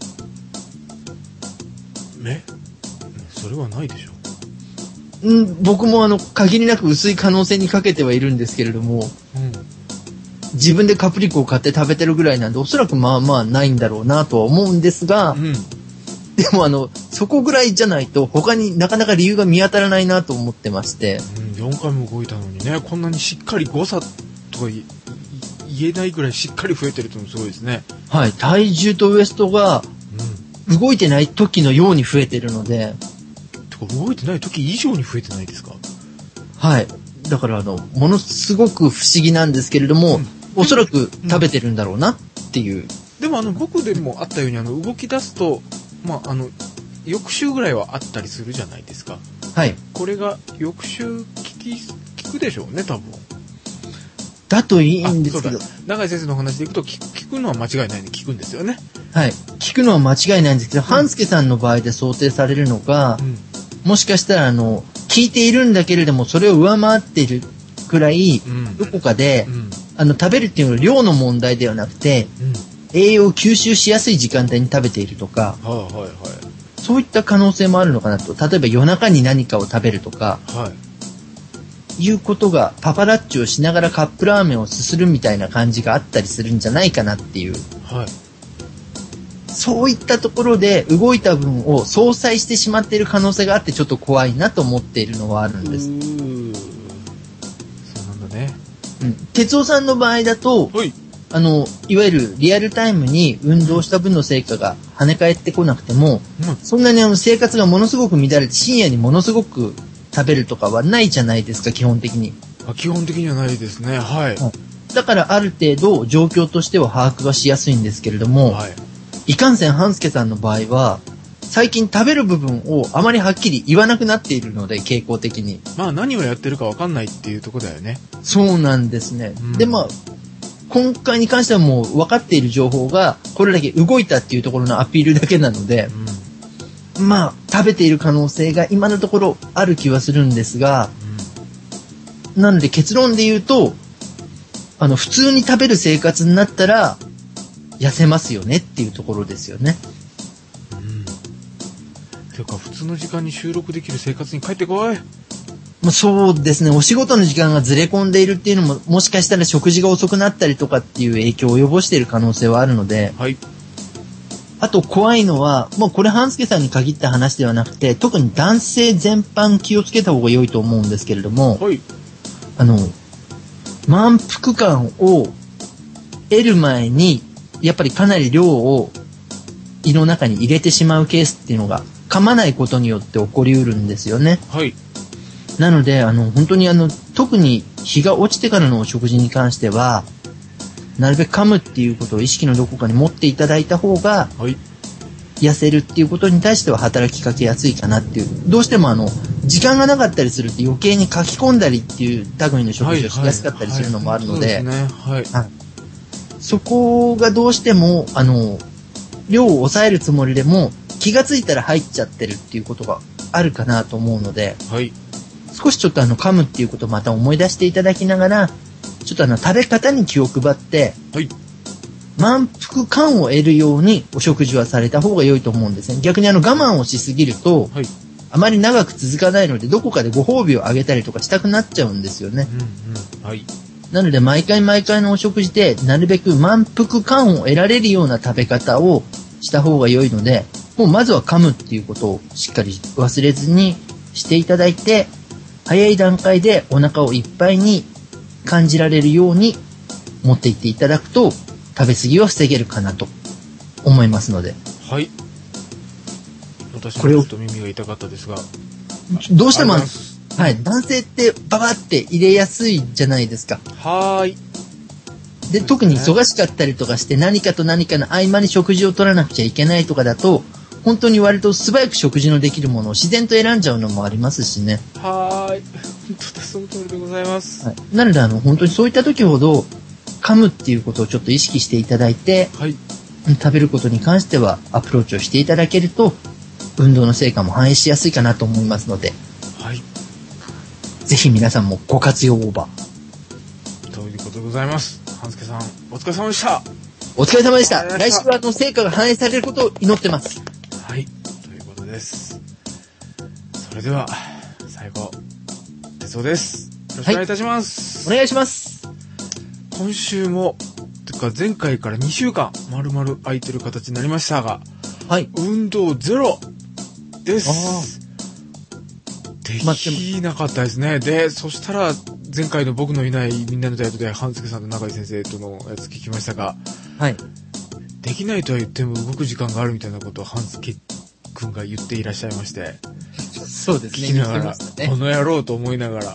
え？それはないでしょ。 ん、僕もあの限りなく薄い可能性にかけてはいるんですけれども、うん、自分でカプリコを買って食べてるぐらいなんで、おそらくまあまあないんだろうなとは思うんですが、うん、でもあのそこぐらいじゃないと他になかなか理由が見当たらないなと思ってまして、 うん、よんかいも動いたのにね、こんなにしっかり誤差とか言えないぐらいしっかり増えてるってのもすごいですね。 はい、体重とウエストが動いてない時のように増えてるので、 てか動いてない時以上に増えてないですか？ はい、だからあのものすごく不思議なんですけれども、うん、おそらく食べてるんだろうなっていう。 でもあの僕でもあったようにあの動き出すと、まああの翌週ぐらいはあったりするじゃないですか。 はい。 これが翌週効き効くでしょうね、多分。 だといいんですけど。 永井先生の話でいくと聞くのは間違いないんで聞くんですよね。 はい。聞くのは間違いないんですけど、うん、半助さんの場合で想定されるのが、うん、もしかしたらあの聞いているんだけれどもそれを上回っているくらい、うん、どこかで、うん、あの食べるっていうのは量の問題ではなくて、うん、栄養を吸収しやすい時間帯に食べているとか、はいはいはい、そういった可能性もあるのかなと。例えば夜中に何かを食べるとか、はい、いうことがパパラッチをしながらカップラーメンをすするみたいな感じがあったりするんじゃないかなっていう、はい、そういったところで動いた分を相殺してしまっている可能性があって、ちょっと怖いなと思っているのはあるんです。うー、 そうなんだね。 うん、哲夫さんの場合だと、はい、あのいわゆるリアルタイムに運動した分の成果が跳ね返ってこなくても、うん、そんなにあの生活がものすごく乱れて深夜にものすごく食べるとかはないじゃないですか、基本的に。 あ、基本的にはないですね。はい。はい、 だからある程度状況としては把握がしやすいんですけれども、はい、いかんせん半助さんの場合は最近食べる部分をあまりはっきり言わなくなっているので、傾向的に。 まあ何をやってるか分かんないっていうところだよね。 そうなんですね。うん、でまあ今回に関してはもう分かっている情報がこれだけ動いたっていうところのアピールだけなので、うん、まあ食べている可能性が今のところある気はするんですが、うん、なので結論で言うと、あの普通に食べる生活になったら痩せますよねっていうところですよね。 うん。ていうか普通の時間に収録できる生活に帰ってこい。 まあ、そうですね。お仕事の時間がずれ込んでいるっていうのも、もしかしたら食事が遅くなったりとかっていう影響を及ぼしている可能性はあるので、はい、 あと怖いのは、もうこれ半助さんに限った話ではなくて、特に男性全般気をつけた方が良いと思うんですけれども、 はい。 あの、満腹感を得る前に、やっぱりかなり量を胃の中に入れてしまうケースっていうのが、噛まないことによって起こりうるんですよね。 はい。 なので、あの、本当にあの、特に日が落ちてからのお食事に関しては、なるべく噛むっていうことを意識のどこかに持っていただいた方が、 はい。 痩せるっていうことに対しては働きかけやすいかなっていう。どうしてもあの、時間がなかったりすると余計に書き込んだりっていう類の食事をしやすかったりするのもあるので、 そうですね。はい。 はい、そこがどうしても、あの、量を抑えるつもりでも気がついたら入っちゃってるっていうことがあるかなと思うので、 はい。 少しちょっとあの、噛むっていうことをまた思い出していただきながら、ちょっとあの、食べ方に気を配って、 はい。 満腹感を得るようにお食事はされた方が良いと思うんですね。逆にあの、我慢をしすぎると、 はい。 あまり長く続かないので、どこかでご褒美をあげたりとかしたくなっちゃうんですよね。 うんうん。はい。 なので、毎回毎回のお食事で、なるべく満腹感を得られるような食べ方をした方が良いので、もうまずは噛むっていうことをしっかり忘れずにしていただいて、早い段階でお腹をいっぱいに感じられるように持っていっていただくと、食べ過ぎを防げるかなと思いますので。 はい。私もちょっと耳が痛かったですが。 どうしても、 ありがとうございます。 はい、男性ってババって入れやすいじゃないですか。 はーい。 で、特に忙しかったりとかして何かと何かの合間に食事を取らなくちゃいけないとかだと、本当に割と素早く食事のできるものを自然と選んじゃうのもありますしね。 はーい。本当だ、その通りでございます。 はい、なので、あの、本当にそういった時ほど、噛むっていうことをちょっと意識していただいて、 はい。 食べることに関してはアプローチをしていただけると、運動の成果も反映しやすいかなと思いますので、 はい。 ぜひ皆さんもご活用をば。 ということでございます。半助さん、お疲れ様でした。 お疲れ様でした。 ありがとうございました。 来週はあの成果が反映されることを祈ってます。 はい。ということです。それでは、最後、哲夫です。よろしくお願いいたします。 お願いします。 今週も、てか前回からにしゅうかん、丸々空いてる形になりましたが、 はい。 運動ゼロです。でまきなかったですね。で、そしたら、前回の僕のいないみんなのダイエットで、半助さんと中井先生とのやつ聞きましたが、 はい。 できないとは言っても動く時間があるみたいなことを半助くんが言っていらっしゃいまして、 そうですね。 聞きながら、 言ってましたねこの野郎と思いながら、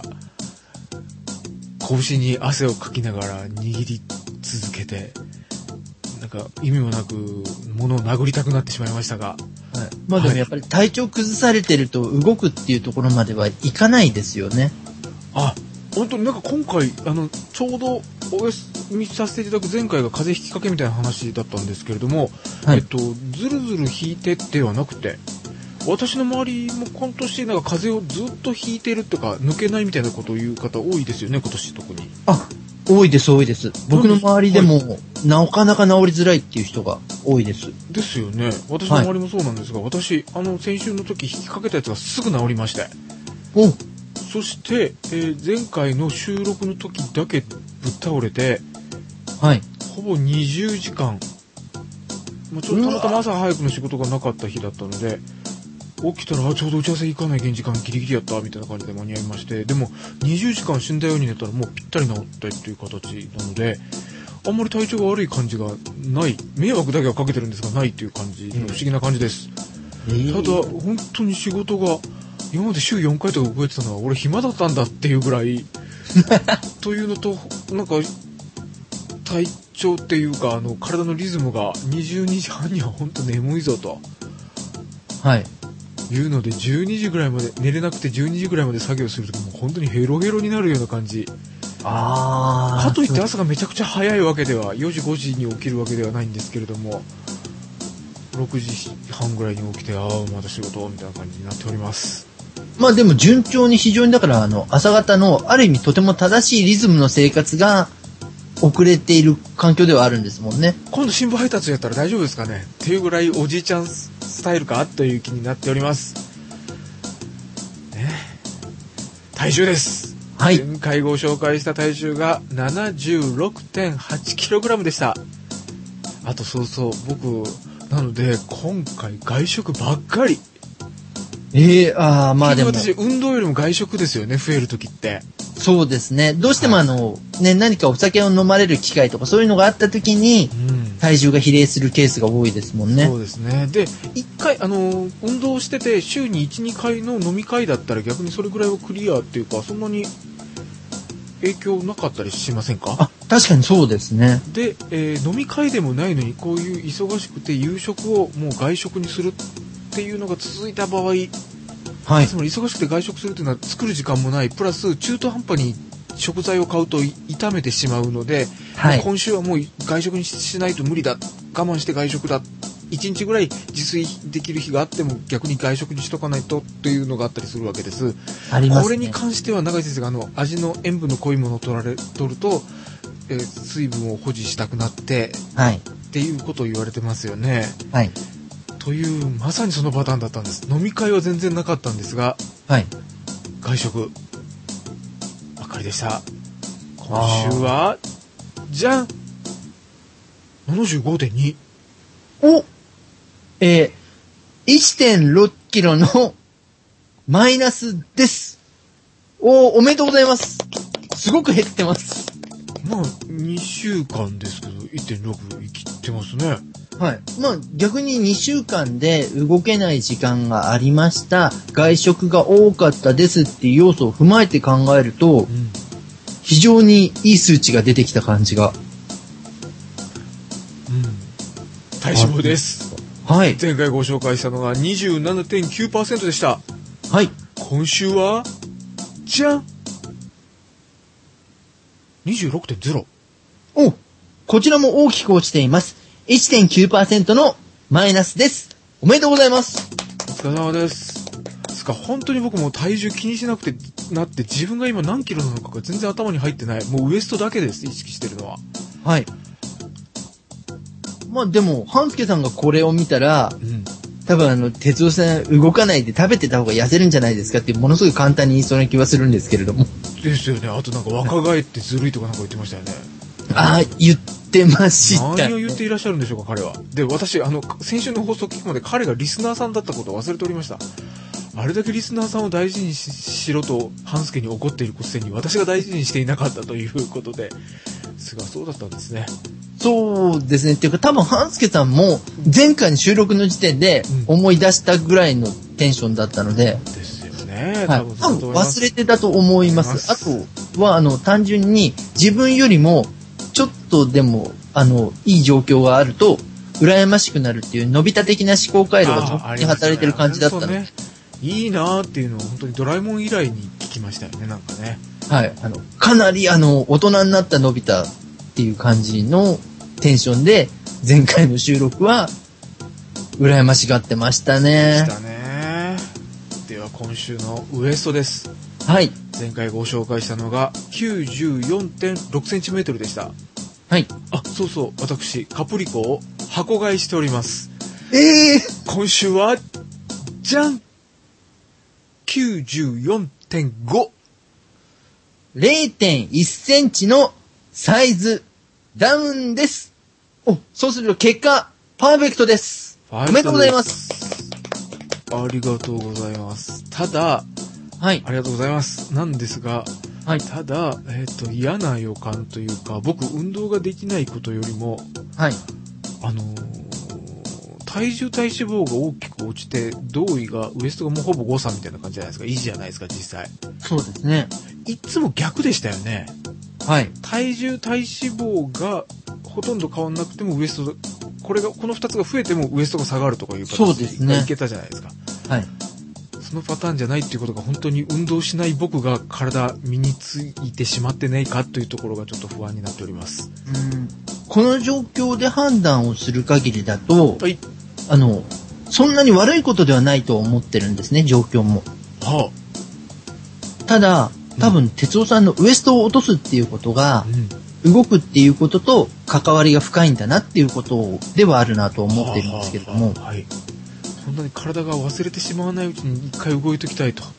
拳に汗をかきながら握り続けて、なんか意味もなく物を殴りたくなってしまいましたが、 はい、まあでもやっぱり体調崩されてると動くっていうところまではいかないですよね。 あ、本当になんか今回あのちょうどお休みさせていただく前回が風邪ひきかけみたいな話だったんですけれども、はい、えっとずるずる引いてではなくて、私の周りも今年なんか風邪をずっと引いてるとか抜けないみたいなことを言う方多いですよね、今年特に。 あ、多いです多いです。僕の周りでも、はい、なかなか治りづらいっていう人が多いです。 ですよね。私の周りもそうなんですが、はい、私あの先週の時引きかけたやつがすぐ治りまして。 お。 そして、えー、前回の収録の時だけぶっ倒れて、 はい。 ほぼにじゅうじかん、まあ、ちょっとたまたま朝早くの仕事がなかった日だったので、起きたらちょうど打ち合わせ行かない現時間ギリギリやったみたいな感じで間に合いまして、でもにじゅうじかん死んだように寝たらもうぴったり治ったっていう形なので、あんまり体調が悪い感じがない、迷惑だけはかけてるんですがないっていう感じの不思議な感じです、えー、ただ本当に仕事が今まで週よんかいとか動いてたのは俺暇だったんだっていうぐらいというのと、なんか体調っていうかあの体のリズムがにじゅうにじはんには本当眠いぞと、 はい、 いうのでじゅうにじぐらいまで寝れなくてじゅうにじぐらいまで作業するときも本当にヘロヘロになるような感じ。 あかといって朝がめちゃくちゃ早いわけでは、よじごじに起きるわけではないんですけれども、ろくじはんぐらいに起きて、ああまた仕事みたいな感じになっております。 まあでも順調に非常にだからあの朝方のある意味とても正しいリズムの生活が遅れている環境ではあるんですもんね。 今度新聞配達やったら大丈夫ですかねっていうぐらいおじいちゃんスタイルかという気になっております、ね、体重です、はい、前回ご紹介した体重が ななじゅうろくてんはちキログラム でした。あとそうそう僕なので今回外食ばっかり。 ええー、ああ、まあでも。 私、運動よりも外食ですよね、増えるときって。 そうですね。どうしてもあの、はい、ね、何かお酒を飲まれる機会とかそういうのがあったときに、うん、体重が比例するケースが多いですもんね。 そうですね。で、一回、あの、運動してて、週にいち、にかいの飲み会だったら逆にそれぐらいはクリアっていうか、そんなに影響なかったりしませんか？ あ、確かにそうですね。 で、えー、飲み会でもないのに、こういう忙しくて夕食をもう外食にするっていうのが続いた場合、はい、つまり忙しくて外食するというのは作る時間もない、プラス中途半端に食材を買うと傷めてしまうので、はい、今週はもう外食にしないと無理だ、我慢して外食だ、いちにちぐらい自炊できる日があっても逆に外食にしとかないとというのがあったりするわけです。ありますね。これに関しては永井先生があの味の塩分の濃いものを取られ取ると、えー、水分を保持したくなって、はい、っていうことを言われてますよね。はい。というまさにそのパターンだったんです。飲み会は全然なかったんですが、はい、外食ばっかりでした。今週はじゃん ななじゅうごてんにおえー、いってんろっキロのマイナスです。おおめでとうございます。すごく減ってます。 まあにしゅうかんですけど いってんろく 生きてますね。 はい。まあ逆ににしゅうかんで動けない時間がありました。外食が多かったですっていう要素を踏まえて考えると、うん、非常にいい数値が出てきた感じが。 うん。体脂肪です。はい。前回ご紹介したのが にじゅうななてんきゅうパーセント でした。はい。今週は、じゃん にじゅうろくてんゼロ。 お、こちらも大きく落ちています。いってんきゅうパーセント のマイナスです。おめでとうございます。 お疲れ様です。ですから本当に僕も体重気にしなくてなって自分が今何キロなのかが全然頭に入ってない。もうウエストだけです。意識してるのは。はい。 まあでも、半助さんがこれを見たら、うん、多分あの、哲夫さん動かないで食べてた方が痩せるんじゃないですかってものすごい簡単に言いそうな気はするんですけれども。 ですよね。あとなんか若返ってずるいとかなんか言ってましたよね。 ああ、言ってました、ね。 何を言っていらっしゃるんでしょうか、彼は。で、私、あの、先週の放送聞くまで彼がリスナーさんだったことを忘れておりました。あれだけリスナーさんを大事に し, しろと、半助に怒っているくせに私が大事にしていなかったということで、すがそうだったんですね。 そうですね。っていうか多分半助さんも前回の収録の時点で思い出したぐらいのテンションだったので。 うん、ですよね。 はい、多分忘れてたと思います。あとはあの単純に自分よりもちょっとでもあのいい状況があると羨ましくなるっていうのび太的な思考回路が本当に働いてる感じだったので。 いいなーっていうのを本当にドラえもん以来に聞きましたよね、なんかね。 はい。あの、かなりあの、大人になったのび太っていう感じのテンションで、前回の収録は、羨ましがってましたね。 でしたね。では今週のウエストです。 はい。 前回ご紹介したのが きゅうじゅうよんてんろくセンチメートルでした。 はい。 あ、そうそう、私、カプリコを箱買いしております。 ええー、 今週は、じゃんきゅうじゅうよんてんご。 れいてんいっセンチのサイズダウンです。お、そうすると結果、パーフェクトです。おめでとうございます。 ありがとうございます。ただ、はい。ありがとうございます。なんですが、はい。ただ、えっと、嫌な予感というか、僕、運動ができないことよりも、はい。あのー、体重体脂肪が大きく落ちて、胴衣が、ウエストがもうほぼ誤差みたいな感じじゃないですか。いいじゃないですか、実際。 そうですね。 いつも逆でしたよね。はい。体重体脂肪がほとんど変わんなくてもウエスト、これが、この二つが増えてもウエストが下がるとかいうパターン。 そうですね。 いけたじゃないですか。 はい。 そのパターンじゃないっていうことが本当に運動しない僕が体身についてしまってないかというところがちょっと不安になっております。 うん。この状況で判断をする限りだと、はい。あの、そんなに悪いことではないと思ってるんですね、状況も。はあ、ただ、多分、うん、哲夫さんのウエストを落とすっていうことが、うん、動くっていうことと関わりが深いんだなっていうことではあるなと思ってるんですけれども。はあはあはい、 そんなに体が忘れてしまわないうちに一回動いときたいと。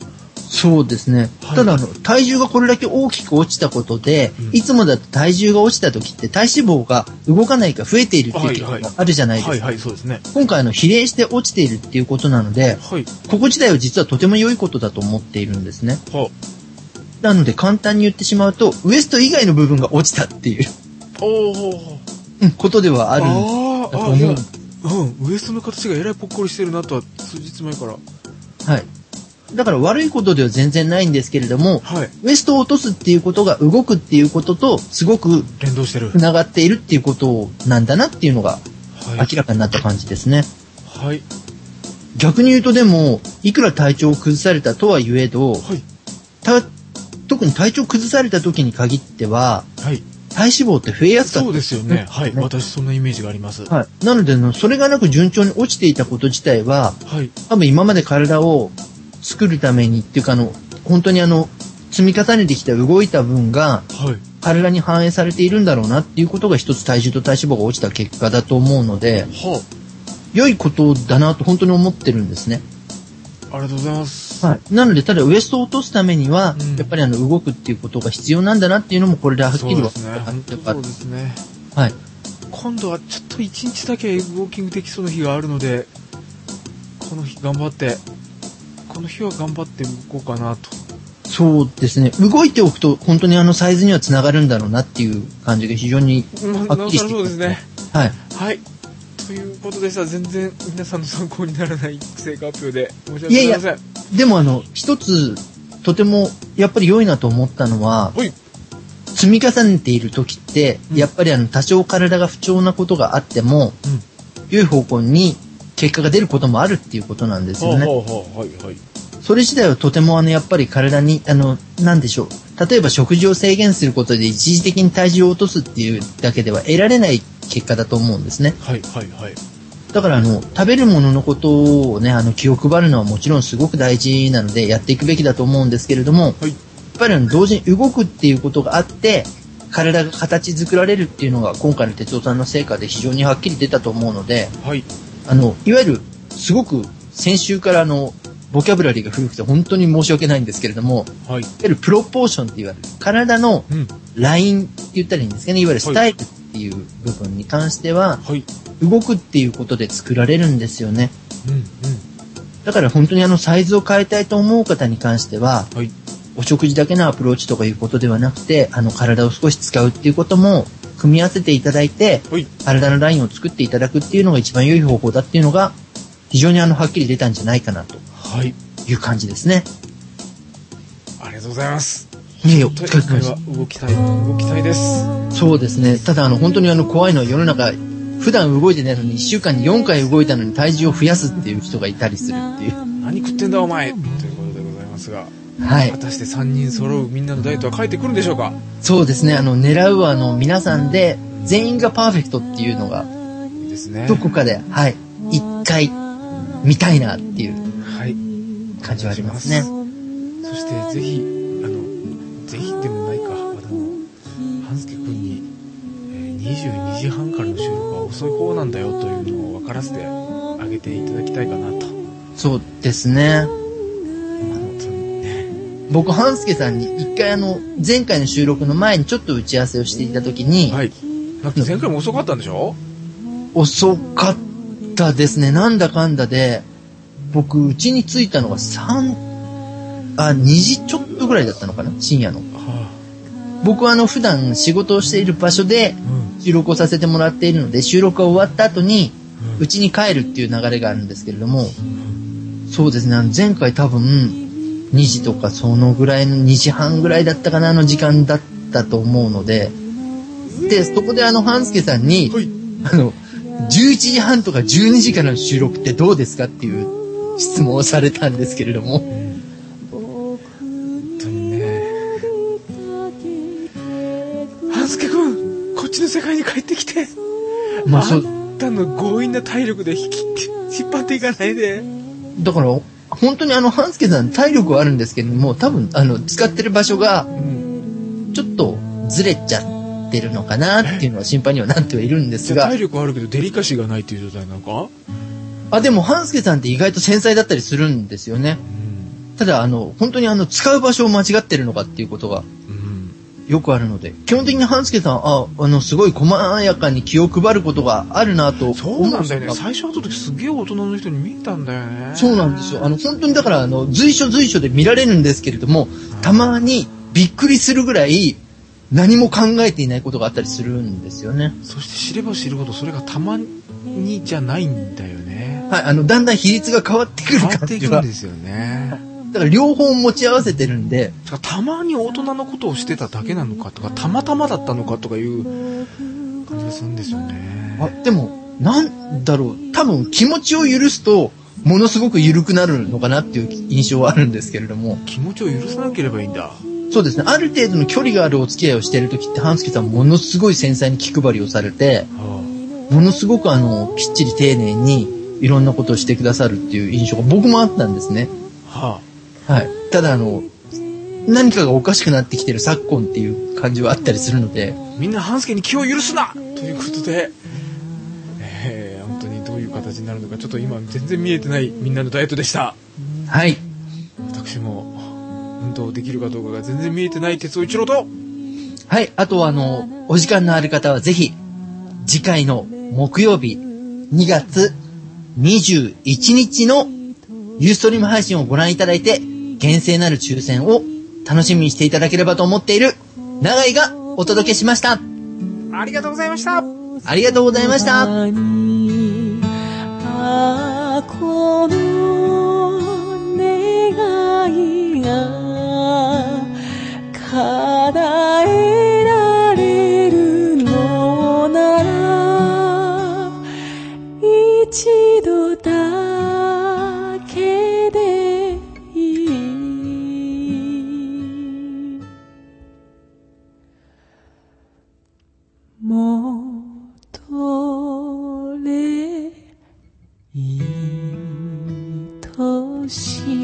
そうですね。 はいただ、あの、体重がこれだけ大きく落ちたことで、 うんいつもだと体重が落ちた時って体脂肪が動かないか増えているっていうはいはい傾向があるじゃないですか。 はいはい、そうですね。 今回、あの、比例して落ちているっていうことなので、 はい。 ここ自体は実はとても良いことだと思っているんですね。 はなので、簡単に言ってしまうと、ウエスト以外の部分が落ちたっていう、 あ。おー。 うんことではあるんあだーあ、 と思ういや。うん。ウエストの形がえらいぽっこりしてるなとは、数日前から。 はい。だから悪いことでは全然ないんですけれども、 はい。 ウエストを落とすっていうことが動くっていうことと、すごく連動してる。 繋がっているっていうことなんだなっていうのがはい。 明らかになった感じですね。 はい。 逆に言うとでも、いくら体調を崩されたとは言えど、 はい。 た特に体調を崩された時に限っては、 はい。 体脂肪って増えやすかった。 そうですよね。はい。私、そんなイメージがあります。ははい。なので、あのそれがなく順調に落ちていたこと自体は、 い。 多分今まで体を作るためにっていうか、あの、本当にあの、積み重ねてきた動いた分が、 はい。 体に反映されているんだろうなっていうことが一つ体重と体脂肪が落ちた結果だと思うので、 は良いことだなと本当に思ってるんですね。 あ。ありがとうございます。 はい。なので、ただウエストを落とすためには、 うんやっぱりあの、動くっていうことが必要なんだなっていうのもこれではっきり分かそうですね。 った本当そうですね。 はい。 今度はちょっと一日だけウォーキングできそうな日があるので、この日頑張って、この日は頑張って動こうかなと。 そうですね。動いておくと本当にあのサイズにはつながるんだろうなっていう感じが非常にまあ、 はっきりしてなおさらそうですね。 はい。 はい。ということでした。全然皆さんの参考にならない成果発表で申し訳ございません。 いやいでもあの、一つとてもやっぱり良いなと思ったのは、 はい。 積み重ねている時って、 うんやっぱりあの多少体が不調なことがあっても、 うん。 良い方向に結果が出ることもあるっていうことなんですよね。 はあ、はあ、はあ、はい、はい。 それ自体はとてもあのやっぱり体に、あの、なんでしょう。例えば食事を制限することで一時的に体重を落とすっていうだけでは得られない結果だと思うんですね。 はい、はい、はい。 だからあの、食べるもののことをね、あの、気を配るのはもちろんすごく大事なのでやっていくべきだと思うんですけれども、 はい。 やっぱりあの、同時に動くっていうことがあって、体が形作られるっていうのが今回の哲夫さんの成果で非常にはっきり出たと思うので、 はい。 あの、いわゆる、すごく先週からあの、ボキャブラリーが古くて本当に申し訳ないんですけれども、 はい。 いわゆるプロポーションって言われる、体のうん。 ラインって言ったらいいんですかね、いわゆるスタイルっていう部分に関しては、 はい。 動くっていうことで作られるんですよね。 うん、うん。 だから本当にあの、サイズを変えたいと思う方に関しては、 はい。 お食事だけのアプローチとかいうことではなくて、あの、体を少し使うっていうことも、組み合わせていただいて、 はい。 体のラインを作っていただくっていうのが一番良い方法だっていうのが、非常にあの、はっきり出たんじゃないかなとはい。 いう感じですね。 ありがとうございます。 いえいえ、おと疲れ様で今回は動きたい、動きたいです。 す。そうですね。ただあの、本当にあの、怖いのは世の中、普段動いてないのにいっしゅうかんによんかい動いたのに体重を増やすっていう人がいたりするっていう。 何食ってんだお前ということでございますが、 はい果。たしてさんにん揃うみんなのダイエットは返ってくるんでしょうか。 そうですね。あの、狙うはあの、皆さんで、全員がパーフェクトっていうのが、 いいですね。 どこかで、はい、一回、見たいなっていうはい。 感じはありますね。 そしてぜひ、あの、ぜひでもないか、あの、半助くんに、えーにじゅうにじはんからの収録は遅い方なんだよというのを分からせてあげていただきたいかなと。 そうですね。 本当にね。 僕、半助さんに一回あの、前回の収録の前にちょっと打ち合わせをしていたときに、 はい。なんか前回も遅かったんでしょ？ 遅かったですね。なんだかんだで、僕、うちに着いたのがさん、あ、にじちょっとぐらいだったのかな、深夜の。 は僕はあの、普段仕事をしている場所であ、うん。 収録をさせてもらっているので、収録が終わった後に、 うんうちに帰るっていう流れがあるんですけれども、そうですね、あの前回多分、にじとかそのぐらいのにじはんぐらいだったかな、あの時間だったと思うので、で、そこであの、半助さんに、 はい。 あの、じゅういちじはんとかじゅうにじからの収録ってどうですかっていう質問をされたんですけれども、 本当にね。半助くん、こっちの世界に帰ってきて。 まあそう、 あんたの強引な体力で引き、引っ張っていかないで。 だから、本当にあの、半助さん体力はあるんですけれども、多分、あの、使ってる場所が、 うん。 ちょっとずれちゃってるのかなっていうのは心配にはなってはいるんですがじゃあ体、力はあるけどデリカシーがないっていう状態なのか？ あ、でも、半助さんって意外と繊細だったりするんですよね。 ただ、あの、本当にあの、使う場所を間違ってるのかっていうことが、よくあるので、基本的に半助さん、あ、あの、すごい細やかに気を配ることがあるなと。 そうなんだよね。最初会った時すげえ大人の人に見えたんだよね。 そうなんですよ。あの、本当にだから、あの、随所随所で見られるんですけれども、たまにびっくりするぐらい、何も考えていないことがあったりするんですよね。 そして知れば知るほど、それがたまにじゃないんだよね。 はい、あの、だんだん比率が変わってくる感じが。 変わっていくんですよね。 だから両方持ち合わせてるんで。 たまに大人のことをしてただけなのかとか、たまたまだったのかとかいう感じがするんですよね。 あ、でも、なんだろう。多分気持ちを許すと、ものすごく緩くなるのかなっていう印象はあるんですけれども。 気持ちを許さなければいいんだ。 そうですね。ある程度の距離があるお付き合いをしているときって、半助さんものすごい繊細に気配りをされて、はあ、ものすごくあの、きっちり丁寧にいろんなことをしてくださるっていう印象が僕もあったんですね。 はあ、はい。ただあの、何かがおかしくなってきてる昨今っていう感じはあったりするので。 みんな半助に気を許すなということで、えー、本当にどういう形になるのか、ちょっと今全然見えてないみんなのダイエットでした。 はい。 私も、運動できるかどうかが全然見えてない鉄尾一郎と、 はい。あとあの、お時間のある方はぜひ、次回の木曜日、にがつにじゅういちにちのユーストリーム配信をご覧いただいて、厳正なる抽選を楽しみにしていただければと思っている、永井がお届けしました。 ありがとうございました。 ありがとうございました。 あ、この願いが叶えられるのなら、一度だけでいい。戻れ愛しい